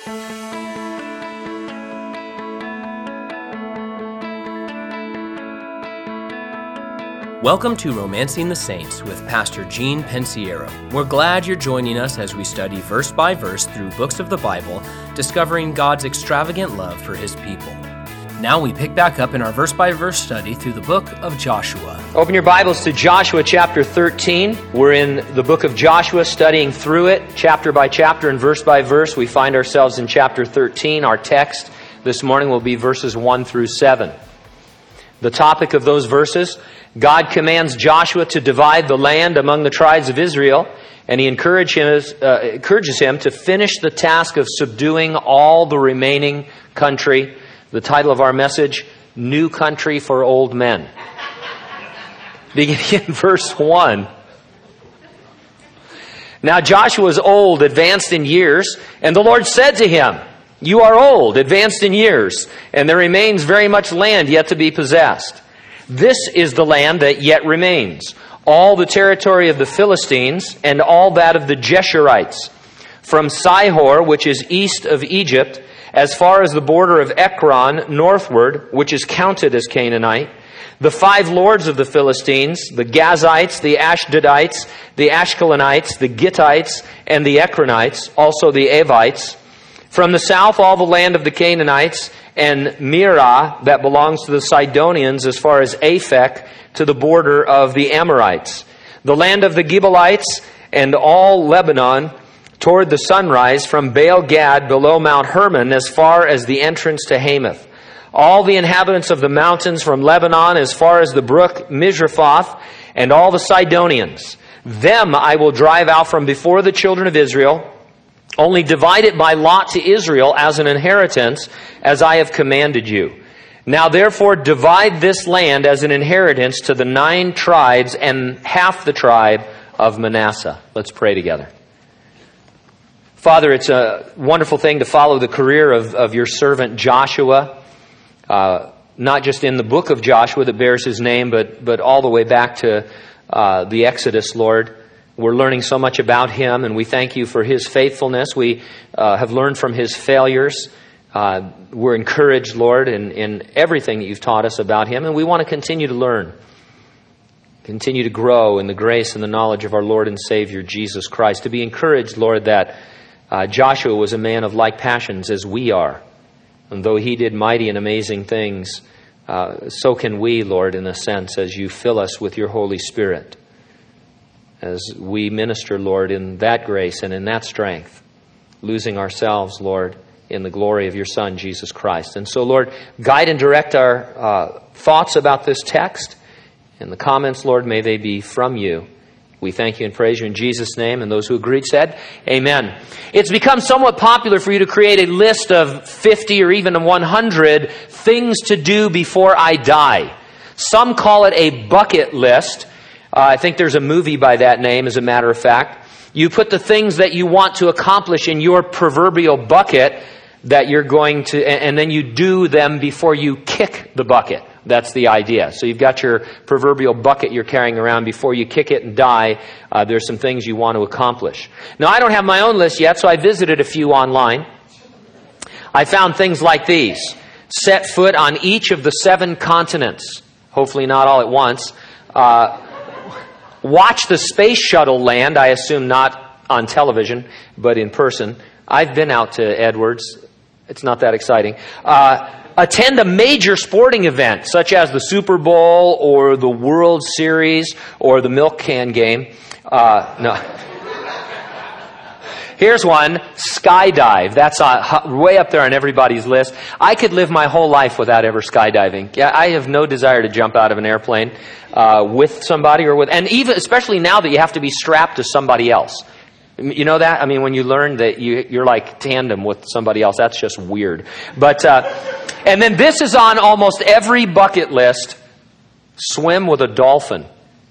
Welcome to Romancing the Saints with Pastor Gene Pensiero. We're glad you're joining us as we study verse by verse through books of the Bible, discovering God's extravagant love for His people. Now we pick back up in our verse by verse study through the book of Joshua. Open your Bibles to Joshua chapter 13. We're in the book of Joshua, studying through it, chapter by chapter and verse by verse. We find ourselves in chapter 13. Our text this morning will be verses 1 through 7. The topic of those verses: God commands Joshua to divide the land among the tribes of Israel, and He encourages him to finish the task of subduing all the remaining country. The title of our message: New Country for Old Men. Beginning in verse 1. Now Joshua was old, advanced in years, and the Lord said to him, "You are old, advanced in years, and there remains very much land yet to be possessed. This is the land that yet remains, all the territory of the Philistines and all that of the Geshurites, from Sihor, which is east of Egypt, as far as the border of Ekron northward, which is counted as Canaanite, the 5 lords of the Philistines, the Gazites, the Ashdodites, the Ashkelonites, the Gittites, and the Ekronites, also the Avites. From the south, all the land of the Canaanites, and Mearah, that belongs to the Sidonians, as far as Aphek, to the border of the Amorites. The land of the Gibeonites, and all Lebanon, toward the sunrise, from Baal Gad below Mount Hermon, as far as the entrance to Hamath. All the inhabitants of the mountains from Lebanon, as far as the brook Misrephoth, and all the Sidonians. Them I will drive out from before the children of Israel. Only divide it by lot to Israel as an inheritance, as I have commanded you. Now therefore divide this land as an inheritance to the 9 tribes and half the tribe of Manasseh." Let's pray together. Father, it's a wonderful thing to follow the career of your servant Joshua, not just in the book of Joshua that bears his name, but all the way back to the Exodus, Lord. We're learning so much about him, and we thank you for his faithfulness. We have learned from his failures. We're encouraged, Lord, in everything that you've taught us about him, and we want to continue to learn, continue to grow in the grace and the knowledge of our Lord and Savior, Jesus Christ. To be encouraged, Lord, that Joshua was a man of like passions as we are. And though he did mighty and amazing things, so can we, Lord, in a sense, as you fill us with your Holy Spirit, as we minister, Lord, in that grace and in that strength, losing ourselves, Lord, in the glory of your Son, Jesus Christ. And so, Lord, guide and direct our thoughts about this text. And the comments, Lord, may they be from you. We thank you and praise you in Jesus' name. And those who agreed said, Amen. It's become somewhat popular for you to create a list of 50 or even 100 things to do before I die. Some call it a bucket list. I think there's a movie by that name, as a matter of fact. You put the things that you want to accomplish in your proverbial bucket that you're going to, and then you do them before you kick the bucket. That's the idea. So you've got your proverbial bucket you're carrying around. Before you kick it and die, there's some things you want to accomplish. Now, I don't have my own list yet, so I visited a few online. I found things like these: set foot on each of the 7 continents. Hopefully not all at once. Watch the space shuttle land. I assume not on television, but in person. I've been out to Edwards. It's not that exciting. Attend a major sporting event, such as the Super Bowl or the World Series or the milk can game. No. Here's one: skydive. That's way up there on everybody's list. I could live my whole life without ever skydiving. Yeah, I have no desire to jump out of an airplane with somebody and even especially now that you have to be strapped to somebody else. You know that? I mean, when you learn that you're like tandem with somebody else, that's just weird. But and then this is on almost every bucket list: swim with a dolphin.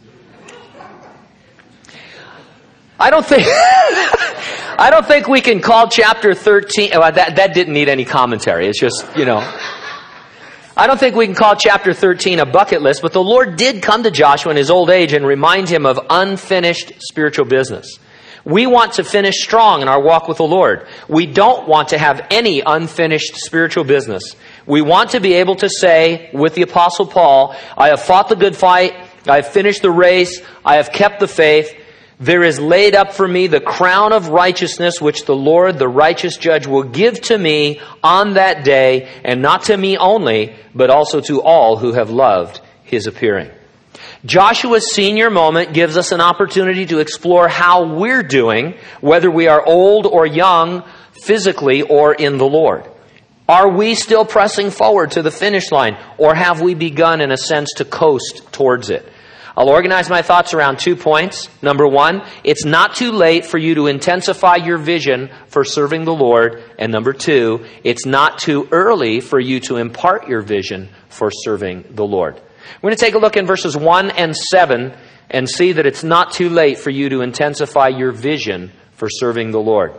I don't think we can call chapter 13... that didn't need any commentary. It's just, I don't think we can call chapter 13 a bucket list, but the Lord did come to Joshua in his old age and remind him of unfinished spiritual business. We want to finish strong in our walk with the Lord. We don't want to have any unfinished spiritual business. We want to be able to say with the Apostle Paul, I have fought the good fight, I have finished the race, I have kept the faith. There is laid up for me the crown of righteousness, which the Lord, the righteous judge, will give to me on that day, and not to me only, but also to all who have loved his appearing. Joshua's senior moment gives us an opportunity to explore how we're doing, whether we are old or young, physically or in the Lord. Are we still pressing forward to the finish line, or have we begun, in a sense, to coast towards it? I'll organize my thoughts around 2 points. Number one, it's not too late for you to intensify your vision for serving the Lord. And number two, it's not too early for you to impart your vision for serving the Lord. We're going to take a look in verses 1 and 7 and see that it's not too late for you to intensify your vision for serving the Lord.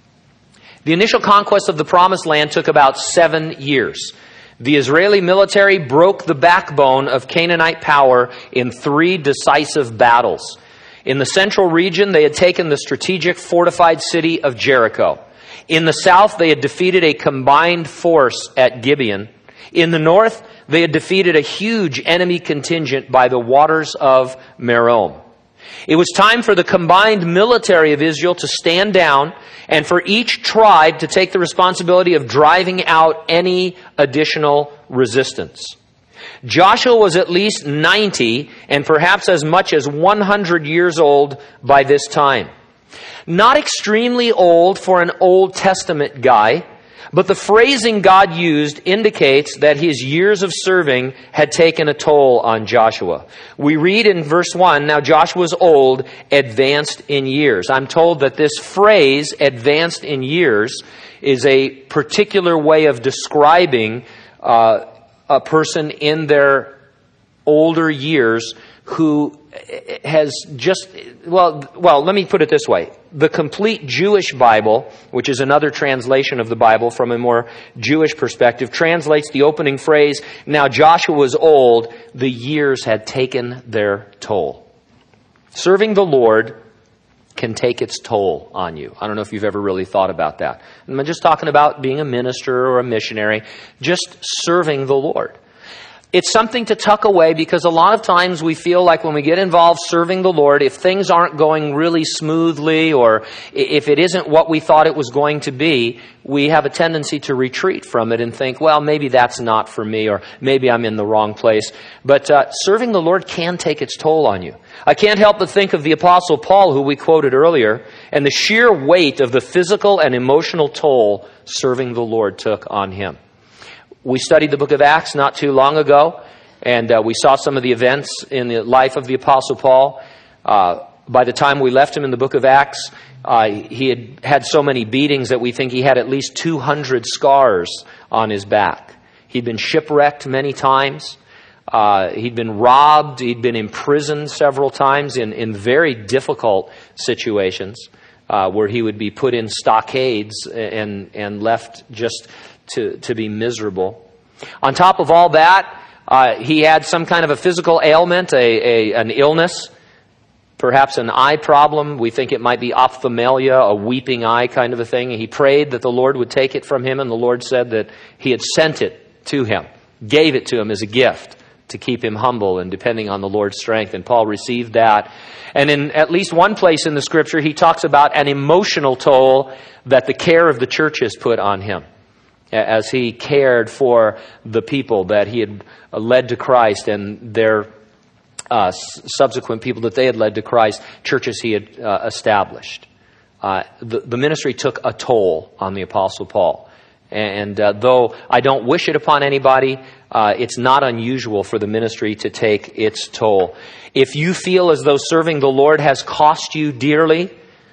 The initial conquest of the Promised Land took about 7 years. The Israeli military broke the backbone of Canaanite power in 3 decisive battles. In the central region, they had taken the strategic fortified city of Jericho. In the south, they had defeated a combined force at Gibeon. In the north, they had defeated a huge enemy contingent by the waters of Merom. It was time for the combined military of Israel to stand down and for each tribe to take the responsibility of driving out any additional resistance. Joshua was at least 90 and perhaps as much as 100 years old by this time. Not extremely old for an Old Testament guy, but the phrasing God used indicates that his years of serving had taken a toll on Joshua. We read in verse 1, now Joshua was old, advanced in years. I'm told that this phrase, advanced in years, is a particular way of describing a person in their older years who has just, well, let me put it this way. The complete Jewish Bible, which is another translation of the Bible from a more Jewish perspective, translates the opening phrase, now Joshua was old, the years had taken their toll. Serving the Lord can take its toll on you. I don't know if you've ever really thought about that. I'm not just talking about being a minister or a missionary, just serving the Lord. It's something to tuck away because a lot of times we feel like when we get involved serving the Lord, if things aren't going really smoothly or if it isn't what we thought it was going to be, we have a tendency to retreat from it and think, well, maybe that's not for me or maybe I'm in the wrong place. But serving the Lord can take its toll on you. I can't help but think of the Apostle Paul, who we quoted earlier, and the sheer weight of the physical and emotional toll serving the Lord took on him. We studied the book of Acts not too long ago, and we saw some of the events in the life of the Apostle Paul. By the time we left him in the book of Acts, he had had so many beatings that we think he had at least 200 scars on his back. He'd been shipwrecked many times. He'd been robbed. He'd been imprisoned several times in very difficult situations where he would be put in stockades and left just to be miserable. On top of all that, he had some kind of a physical ailment, an illness, perhaps an eye problem. We think it might be ophthalmia, a weeping eye kind of a thing. He prayed that the Lord would take it from him, and the Lord said that he had sent it to him, gave it to him as a gift to keep him humble and depending on the Lord's strength. And Paul received that. And in at least one place in the Scripture, he talks about an emotional toll that the care of the church has put on him, as he cared for the people that he had led to Christ and their subsequent people that they had led to Christ, churches he had established. The ministry took a toll on the Apostle Paul. And though I don't wish it upon anybody, it's not unusual for the ministry to take its toll. If you feel as though serving the Lord has cost you dearly,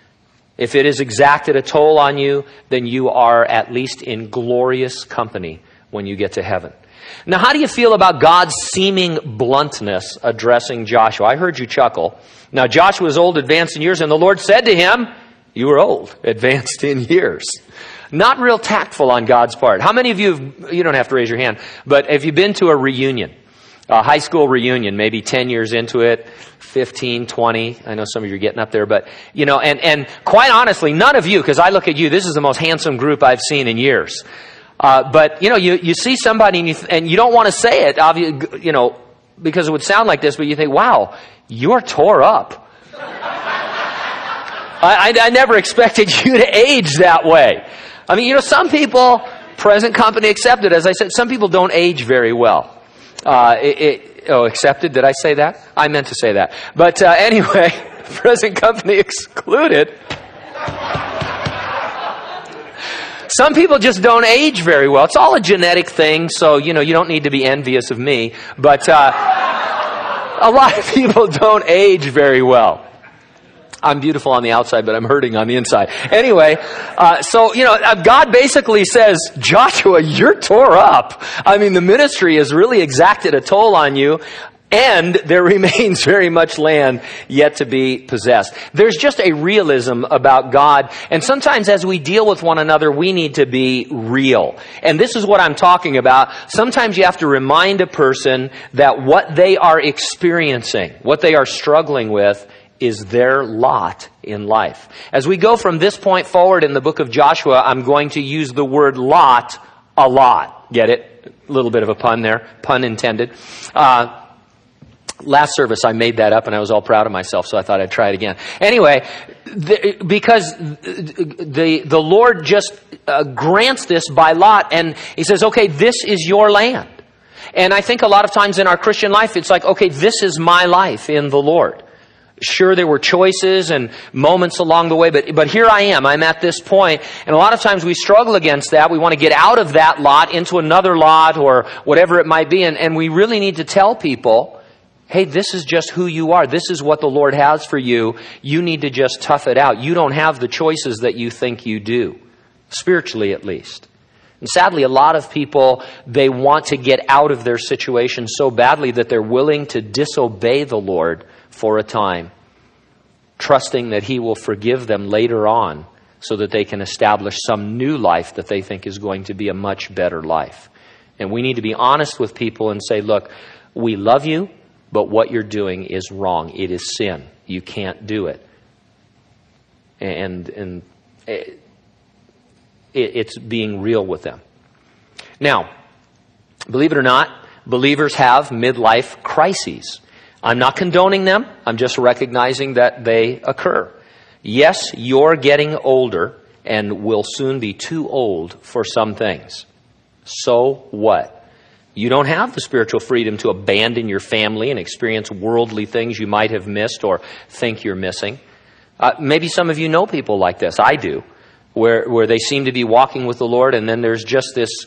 if it has exacted a toll on you, then you are at least in glorious company when you get to heaven. Now, how do you feel about God's seeming bluntness addressing Joshua? I heard you chuckle. Now, Joshua was old, advanced in years, and the Lord said to him, you are old, advanced in years. Not real tactful on God's part. How many of you, you don't have to raise your hand, but have you been to a reunion? High school reunion, maybe 10 years into it, 15, 20. I know some of you are getting up there, but, and quite honestly, none of you, because I look at you, this is the most handsome group I've seen in years. But, you see somebody and you don't want to say it, because it would sound like this, but you think, wow, you're tore up. I never expected you to age that way. I mean, some people, present company accepted, as I said, some people don't age very well. Accepted? Did I say that? I meant to say that. But anyway, present company excluded. Some people just don't age very well. It's all a genetic thing, so, you don't need to be envious of me. But a lot of people don't age very well. I'm beautiful on the outside, but I'm hurting on the inside. Anyway, God basically says, Joshua, you're tore up. I mean, the ministry has really exacted a toll on you, and there remains very much land yet to be possessed. There's just a realism about God, and sometimes as we deal with one another, we need to be real. And this is what I'm talking about. Sometimes you have to remind a person that what they are experiencing, what they are struggling with, is their lot in life. As we go from this point forward in the book of Joshua, I'm going to use the word lot a lot. Get it? A little bit of a pun there. Pun intended. Last service I made that up and I was all proud of myself, so I thought I'd try it again. Anyway, because the Lord just grants this by lot, and He says, okay, this is your land. And I think a lot of times in our Christian life, it's like, okay, this is my life in the Lord. Sure, there were choices and moments along the way, but here I am. I'm at this point. And a lot of times we struggle against that. We want to get out of that lot into another lot or whatever it might be. And we really need to tell people, hey, this is just who you are. This is what the Lord has for you. You need to just tough it out. You don't have the choices that you think you do, spiritually at least. And sadly, a lot of people, they want to get out of their situation so badly that they're willing to disobey the Lord for a time, trusting that He will forgive them later on so that they can establish some new life that they think is going to be a much better life. And we need to be honest with people and say, look, we love you, but what you're doing is wrong. It is sin. You can't do it. And it's being real with them. Now, believe it or not, believers have midlife crises. I'm not condoning them. I'm just recognizing that they occur. Yes, you're getting older and will soon be too old for some things. So what? You don't have the spiritual freedom to abandon your family and experience worldly things you might have missed or think you're missing. Maybe some of you know people like this. I do. Where they seem to be walking with the Lord, and then there's just this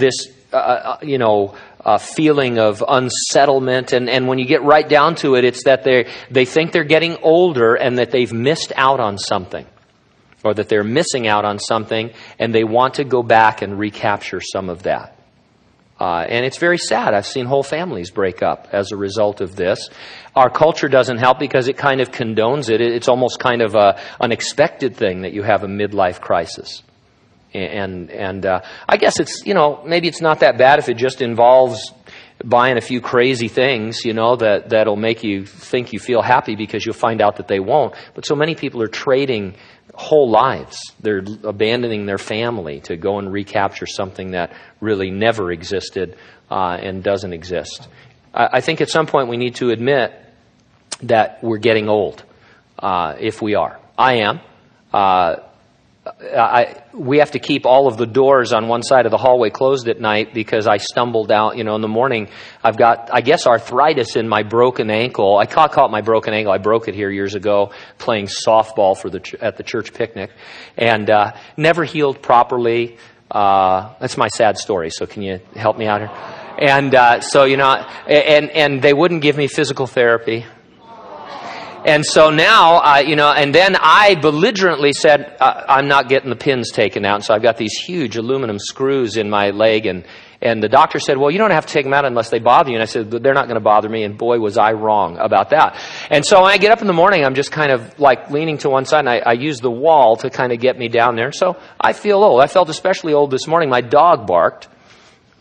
feeling of unsettlement. And when you get right down to it, it's that they think they're getting older and that they've missed out on something, or that they're missing out on something, and they want to go back and recapture some of that. And it's very sad. I've seen whole families break up as a result of this. Our culture doesn't help because it kind of condones it. It's almost kind of an expected thing that you have a midlife crisis. And I guess it's, maybe it's not that bad if it just involves buying a few crazy things, that'll make you think you feel happy because you'll find out that they won't. But so many people are trading whole lives. They're abandoning their family to go and recapture something that really never existed and doesn't exist. I think at some point we need to admit that we're getting old, if we are. I am. We have to keep all of the doors on one side of the hallway closed at night because I stumbled out, in the morning. I've got, I guess, arthritis in my broken ankle. I call it my broken ankle. I broke it here years ago playing softball at the church picnic, and never healed properly. That's my sad story. So can you help me out here? And and they wouldn't give me physical therapy. And so now, and then I belligerently said, I'm not getting the pins taken out. And so I've got these huge aluminum screws in my leg. And the doctor said, well, you don't have to take them out unless they bother you. And I said, they're not going to bother me. And boy, was I wrong about that. And so when I get up in the morning, I'm just kind of like leaning to one side. And I use the wall to kind of get me down there. And so I feel old. I felt especially old this morning. My dog barked.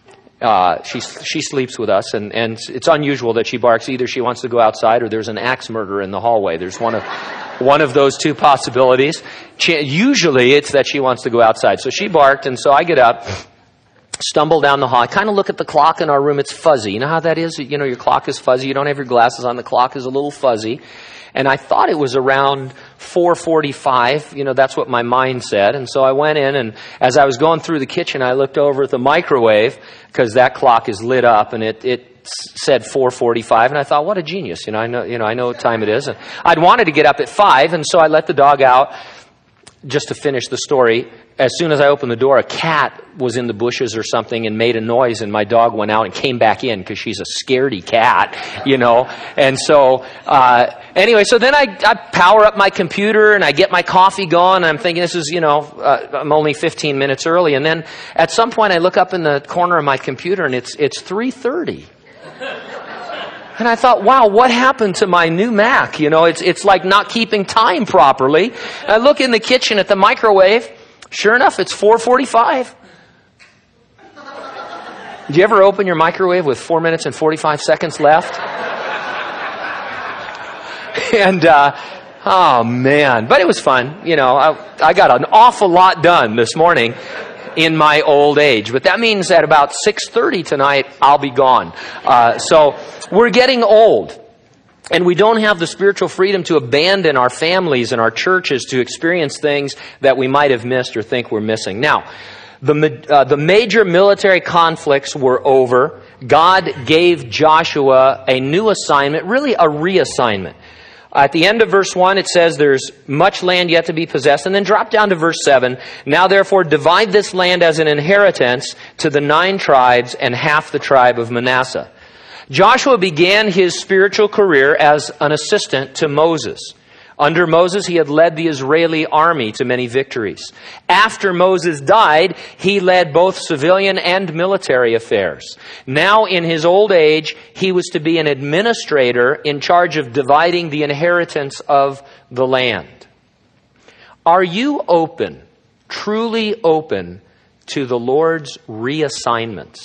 She sleeps with us, and it's unusual that she barks. Either she wants to go outside or there's an axe murderer in the hallway. There's one of those two possibilities. Usually it's that she wants to go outside. So she barked, and so I get up, stumble down the hall. I kind of look at the clock in our room. It's fuzzy. You know how that is? You know, your clock is fuzzy. You don't have your glasses on. The clock is a little fuzzy. And I thought it was around 4:45. You know, that's what my mind said. And so I went in, and as I was going through the kitchen, I looked over at the microwave, because that clock is lit up, and it said 4:45. And I thought, what a genius. I know what time it is. And I'd wanted to get up at 5, and so I let the dog out. Just to finish the story, as soon as I opened the door, a cat was in the bushes or something and made a noise, and my dog went out and came back in because she's a scaredy cat, And so, anyway, so then I power up my computer and I get my coffee going, and I'm thinking this is, I'm only 15 minutes early. And then at some point I look up in the corner of my computer and it's 3:30. And I thought, wow, what happened to my new Mac? It's like not keeping time properly. I look in the kitchen at the microwave. Sure enough, it's 4:45. Did you ever open your microwave with 4 minutes and 45 seconds left? And, oh man, but it was fun. I got an awful lot done this morning in my old age. But that means at about 6:30 tonight, I'll be gone. So we're getting old. And we don't have the spiritual freedom to abandon our families and our churches to experience things that we might have missed or think we're missing. Now, the major military conflicts were over. God gave Joshua a new assignment, really a reassignment. At the end of verse 1, it says there's much land yet to be possessed. And then drop down to verse 7. Now therefore divide this land as an inheritance to the 9 tribes and half the tribe of Manasseh. Joshua began his spiritual career as an assistant to Moses. Under Moses, he had led the Israeli army to many victories. After Moses died, he led both civilian and military affairs. Now, in his old age, he was to be an administrator in charge of dividing the inheritance of the land. Are you open, truly open, to the Lord's reassignments?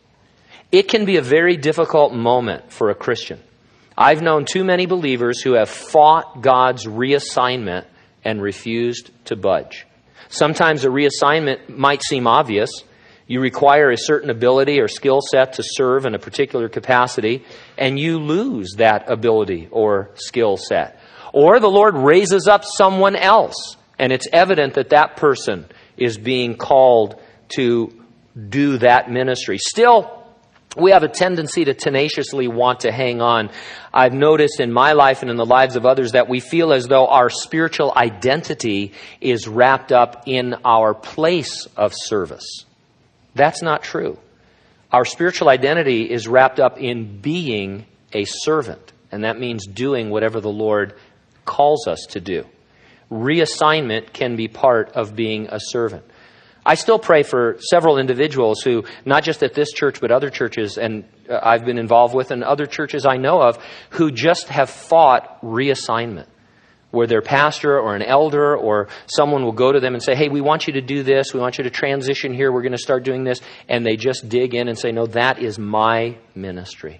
It can be a very difficult moment for a Christian. I've known too many believers who have fought God's reassignment and refused to budge. Sometimes a reassignment might seem obvious. You require a certain ability or skill set to serve in a particular capacity, and you lose that ability or skill set. Or the Lord raises up someone else, and it's evident that that person is being called to do that ministry. Still, we have a tendency to tenaciously want to hang on. I've noticed in my life and in the lives of others that we feel as though our spiritual identity is wrapped up in our place of service. That's not true. Our spiritual identity is wrapped up in being a servant, and that means doing whatever the Lord calls us to do. Reassignment can be part of being a servant. I still pray for several individuals who, not just at this church, but other churches and I've been involved with and other churches I know of, who just have fought reassignment, where their pastor or an elder or someone will go to them and say, hey, we want you to do this. We want you to transition here. We're going to start doing this. And they just dig in and say, no, that is my ministry.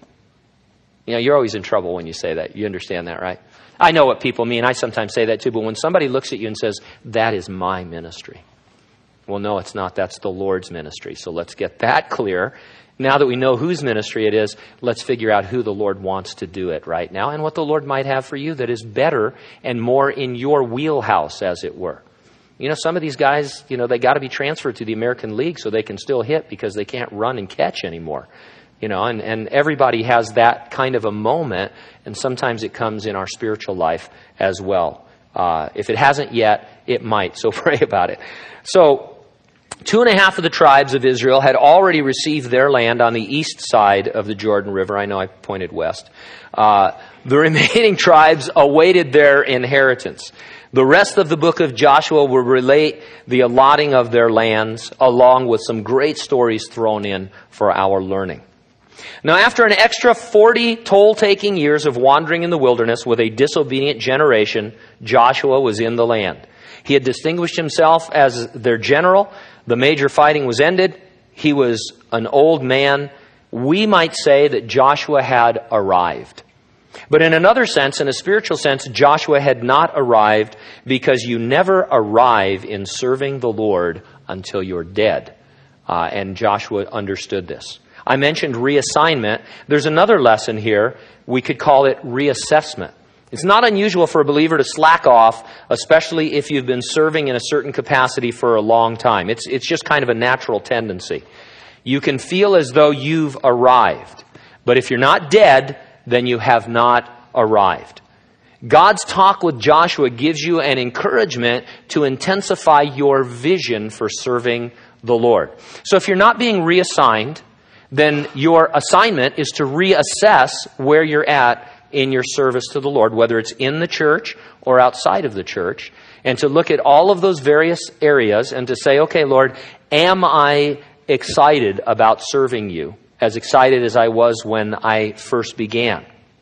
You're always in trouble when you say that. You understand that, right? I know what people mean. I sometimes say that too. But when somebody looks at you and says, that is my ministry. Well, no, it's not. That's the Lord's ministry. So let's get that clear. Now that we know whose ministry it is, let's figure out who the Lord wants to do it right now and what the Lord might have for you that is better and more in your wheelhouse, as it were. Some of these guys, they got to be transferred to the American League so they can still hit because they can't run and catch anymore. And everybody has that kind of a moment, and sometimes it comes in our spiritual life as well. If it hasn't yet, it might, so pray about it. So, 2.5 of the tribes of Israel had already received their land on the east side of the Jordan River. I know I pointed west. The remaining tribes awaited their inheritance. The rest of the book of Joshua will relate the allotting of their lands, along with some great stories thrown in for our learning. Now, after an extra 40 toll-taking years of wandering in the wilderness with a disobedient generation, Joshua was in the land. He had distinguished himself as their general. The major fighting was ended. He was an old man we might say that Joshua had arrived. But in another sense, in a spiritual sense, Joshua had not arrived, because you never arrive in serving the Lord until you're dead. And Joshua understood this. I mentioned reassignment. There's another lesson here. We could call it reassessment. It's not unusual for a believer to slack off, especially if you've been serving in a certain capacity for a long time. It's just kind of a natural tendency. You can feel as though you've arrived. But if you're not dead, then you have not arrived. God's talk with Joshua gives you an encouragement to intensify your vision for serving the Lord. So if you're not being reassigned, then your assignment is to reassess where you're at in your service to the Lord, whether it's in the church or outside of the church, and to look at all of those various areas and to say, okay, Lord, am I excited about serving you, as excited as I was when I first began?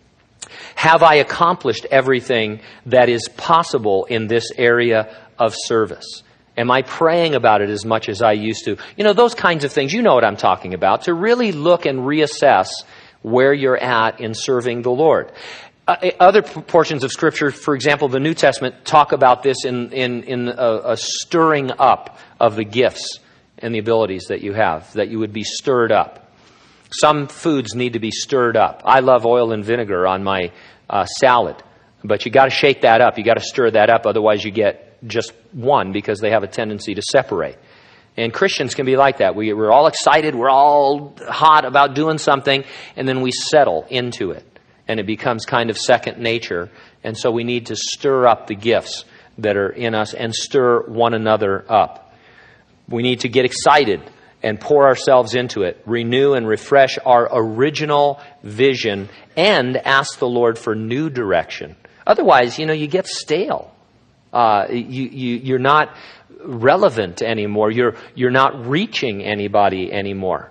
Have I accomplished everything that is possible in this area of service? Am I praying about it as much as I used to? You know, those kinds of things. You know what I'm talking about. To really look and reassess where you're at in serving the Lord. Other portions of Scripture, for example, the New Testament, talk about this in a stirring up of the gifts and the abilities that you have, that you would be stirred up. Some foods need to be stirred up. I love oil and vinegar on my salad, but you got to shake that up. You got to stir that up, otherwise you get just one, because they have a tendency to separate. And Christians can be like that. We're all excited, we're all hot about doing something, and then we settle into it, and it becomes kind of second nature. And so we need to stir up the gifts that are in us and stir one another up. We need to get excited and pour ourselves into it, renew and refresh our original vision, and ask the Lord for new direction. Otherwise, you get stale. You're not relevant anymore. You're not reaching anybody anymore.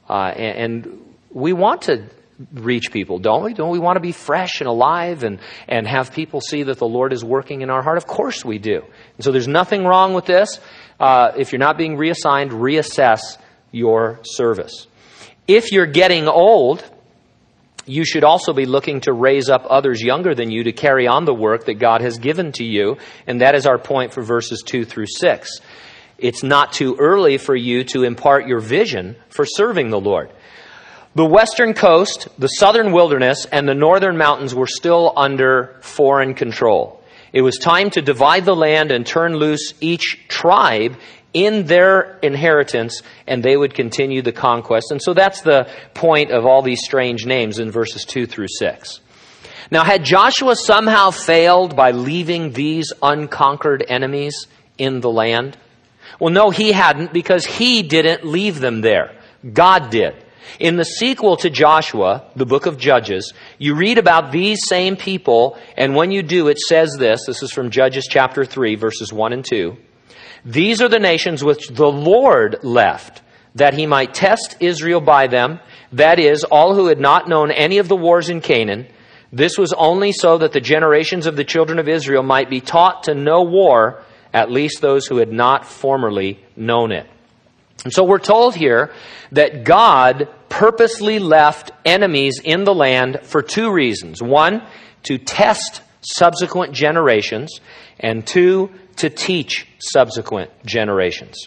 And we want to reach people, don't we? Don't we want to be fresh and alive and have people see that the Lord is working in our heart? Of course we do. And so there's nothing wrong with this. If you're not being reassigned, reassess your service. If you're getting old, you should also be looking to raise up others younger than you to carry on the work that God has given to you. And that is our point for verses 2 through 6. It's not too early for you to impart your vision for serving the Lord. The western coast, the southern wilderness, and the northern mountains were still under foreign control. It was time to divide the land and turn loose each tribe in their inheritance, and they would continue the conquest. And so that's the point of all these strange names in verses 2 through 6. Now, had Joshua somehow failed by leaving these unconquered enemies in the land? Well, no, he hadn't, because he didn't leave them there. God did. In the sequel to Joshua, the book of Judges, you read about these same people, and when you do, it says this. This is from Judges chapter 3, verses 1 and 2. These are the nations which the Lord left, that he might test Israel by them, that is, all who had not known any of the wars in Canaan. This was only so that the generations of the children of Israel might be taught to know war, at least those who had not formerly known it. And so we're told here that God purposely left enemies in the land for two reasons. One, to test subsequent generations, and two, to teach subsequent generations.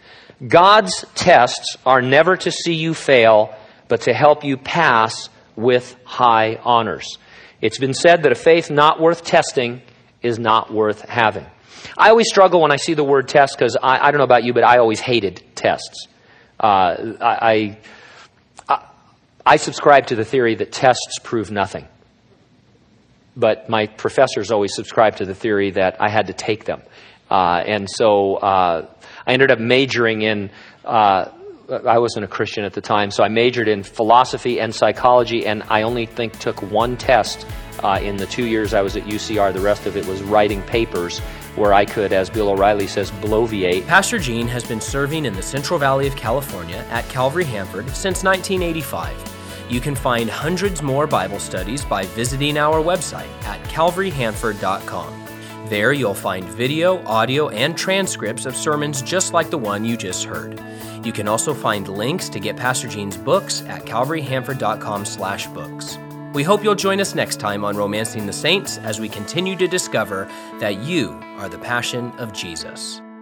God's tests are never to see you fail, but to help you pass with high honors. It's been said that a faith not worth testing is not worth having. I always struggle when I see the word test, because I don't know about you, but I always hated tests. I subscribe to the theory that tests prove nothing. But my professors always subscribed to the theory that I had to take them. And so I ended up majoring in, I wasn't a Christian at the time, so I majored in philosophy and psychology, and I only think took one test in the 2 years I was at UCR. The rest of it was writing papers where I could, as Bill O'Reilly says, bloviate. Pastor Gene has been serving in the Central Valley of California at Calvary Hanford since 1985. You can find hundreds more Bible studies by visiting our website at calvaryhanford.com. There you'll find video, audio, and transcripts of sermons just like the one you just heard. You can also find links to get Pastor Gene's books at calvaryhanford.com/books. We hope you'll join us next time on Romancing the Saints as we continue to discover that you are the passion of Jesus.